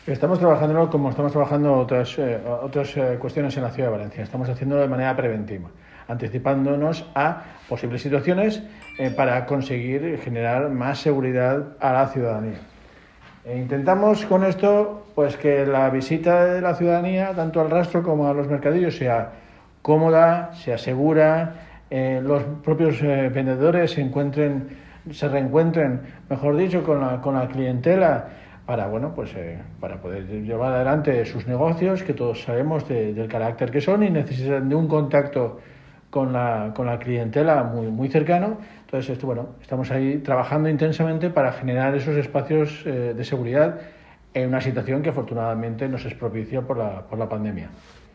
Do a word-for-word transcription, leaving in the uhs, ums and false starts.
Estamos trabajando como estamos trabajando otras, eh, otras eh, cuestiones en la ciudad de Valencia. Estamos haciéndolo de manera preventiva, anticipándonos a posibles situaciones eh, para conseguir generar más seguridad a la ciudadanía. E intentamos con esto pues que la visita de la ciudadanía, tanto al rastro como a los mercadillos, sea cómoda, sea segura, eh, los propios eh, vendedores se encuentren, se reencuentren, mejor dicho, con la, con la clientela para bueno pues eh, para poder llevar adelante sus negocios, que todos sabemos de, del carácter que son y necesitan de un contacto con la, con la clientela muy, muy cercano. Entonces, esto, bueno, estamos ahí trabajando intensamente para generar esos espacios eh, de seguridad en una situación que afortunadamente nos es propicia por la, por la pandemia.